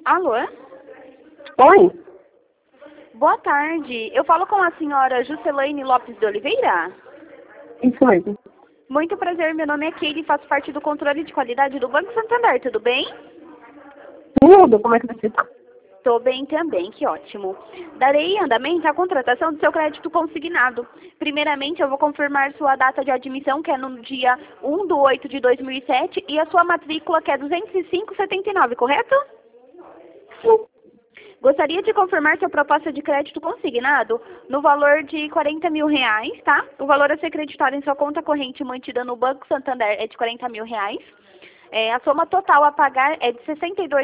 Alô? Oi? Boa tarde. Eu falo com a senhora Juscelane Lopes de Oliveira? Isso mesmo. Muito prazer, meu nome é Keila e faço parte do controle de qualidade do Banco Santander, tudo bem? Tudo, como é que você tá? Tô bem também, que ótimo. Darei andamento à contratação do seu crédito consignado. Primeiramente, eu vou confirmar sua data de admissão, que é no dia 1/8/2007, e a sua matrícula, que é 205,79, correto? Sim. Gostaria de confirmar sua proposta de crédito consignado no valor de R$40 mil, tá? O valor a ser creditado em sua conta corrente mantida no Banco Santander é de R$40 mil. A soma total a pagar é de R$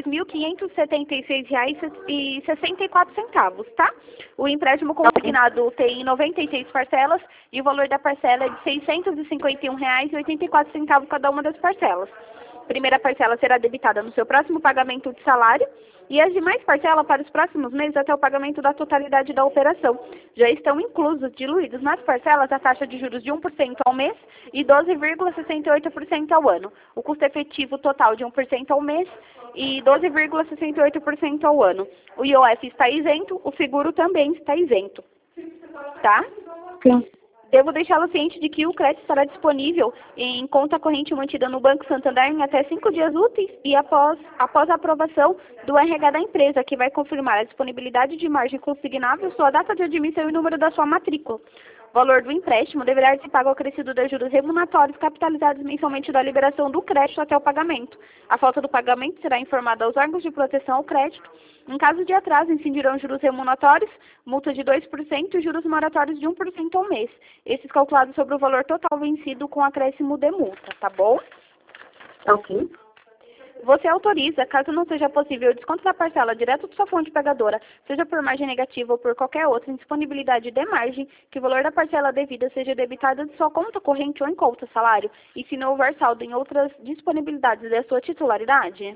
62.576,64, tá? O empréstimo consignado tem 96 parcelas e o valor da parcela é de R$ 651,84 cada uma das parcelas. A primeira parcela será debitada no seu próximo pagamento de salário e as demais parcelas para os próximos meses até o pagamento da totalidade da operação. Já estão inclusos, diluídos nas parcelas, a taxa de juros de 1% ao mês e 12,68% ao ano. O custo efetivo total de 1% ao mês e 12,68% ao ano. O IOF está isento, o seguro também está isento. Tá? Sim. Devo deixá-lo ciente de que o crédito estará disponível em conta corrente mantida no Banco Santander em até 5 dias úteis e após a aprovação do RH da empresa, que vai confirmar a disponibilidade de margem consignável, sua data de admissão e o número da sua matrícula. O valor do empréstimo deverá ser pago ao acrescido dos juros remuneratórios capitalizados mensalmente da liberação do crédito até o pagamento. A falta do pagamento será informada aos órgãos de proteção ao crédito. Em caso de atraso, incidirão juros remuneratórios, multa de 2% e juros moratórios de 1% ao mês. Esses calculados sobre o valor total vencido com acréscimo de multa, tá bom? Ok. Você autoriza, caso não seja possível, o desconto da parcela direto da sua fonte pagadora, seja por margem negativa ou por qualquer outra indisponibilidade de margem, que o valor da parcela devida seja debitado de sua conta corrente ou em conta salário, e se não houver saldo em outras disponibilidades da sua titularidade?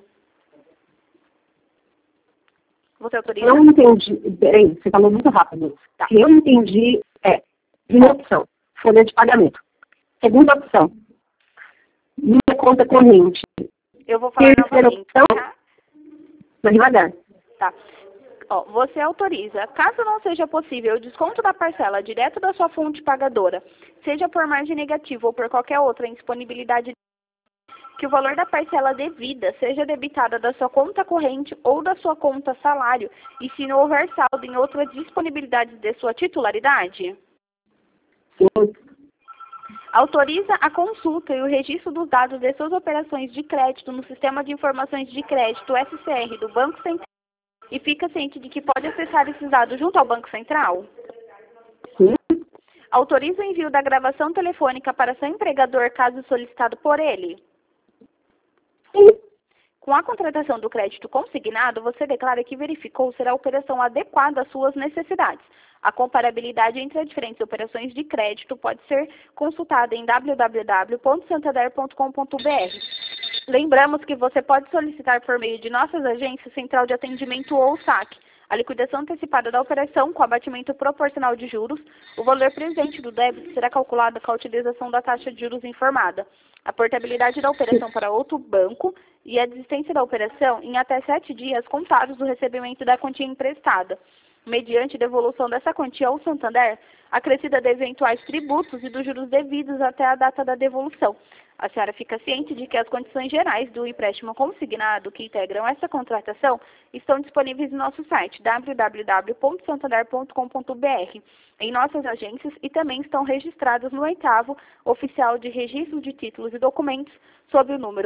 Você autoriza? Não entendi. Peraí, você falou muito rápido. Tá. Se eu entendi, primeira opção, folha de pagamento. Segunda opção, minha conta corrente. Eu vou falar Terceira novamente, opção, tá? mas devagar. Tá. Ó, você autoriza, caso não seja possível o desconto da parcela direto da sua fonte pagadora, seja por margem negativa ou por qualquer outra indisponibilidade, que o valor da parcela devida seja debitada da sua conta corrente ou da sua conta salário, e se não houver saldo em outras disponibilidades de sua titularidade? Sim. Autoriza a consulta e o registro dos dados de suas operações de crédito no Sistema de Informações de Crédito, SCR, do Banco Central, e fica ciente de que pode acessar esses dados junto ao Banco Central? Sim. Autoriza o envio da gravação telefônica para seu empregador, caso solicitado por ele? Sim. Com a contratação do crédito consignado, você declara que verificou ser a operação adequada às suas necessidades. A comparabilidade entre as diferentes operações de crédito pode ser consultada em www.santander.com.br. Lembramos que você pode solicitar por meio de nossas agências Central de Atendimento ou SAC a liquidação antecipada da operação com abatimento proporcional de juros. O valor presente do débito será calculado com a utilização da taxa de juros informada. A portabilidade da operação para outro banco e a desistência da operação em até 7 dias contados do recebimento da quantia emprestada, mediante devolução dessa quantia ao Santander, acrescida de eventuais tributos e dos juros devidos até a data da devolução. A senhora fica ciente de que as condições gerais do empréstimo consignado que integram essa contratação estão disponíveis no nosso site www.santander.com.br, em nossas agências, e também estão registradas no 8º Oficial de Registro de Títulos e Documentos, sob o número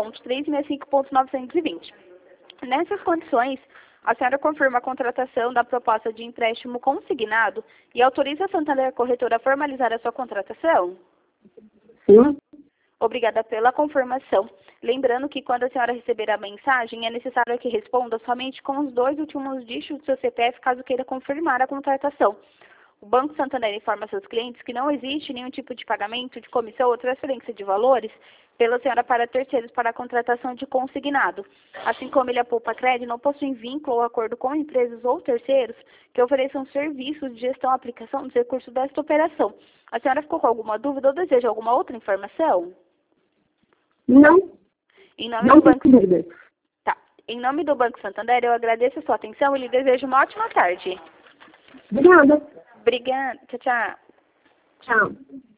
1.365.920. Nessas condições, a senhora confirma a contratação da proposta de empréstimo consignado e autoriza a Santander Corretora a formalizar a sua contratação? Sim. Obrigada pela confirmação. Lembrando que quando a senhora receber a mensagem, é necessário que responda somente com os 2 últimos dígitos do seu CPF, caso queira confirmar a contratação. O Banco Santander informa seus clientes que não existe nenhum tipo de pagamento de comissão ou transferência de valores pela senhora para terceiros para a contratação de consignado. Assim como ele, a Poupa Crédito, não possui vínculo ou acordo com empresas ou terceiros que ofereçam serviços de gestão e aplicação dos recursos desta operação. A senhora ficou com alguma dúvida ou deseja alguma outra informação? Não. Em nome Não do tem Banco... dúvida. Tá. Em nome do Banco Santander, eu agradeço a sua atenção e lhe desejo uma ótima tarde. Obrigada. Obrigada. Tchau, tchau. Tchau.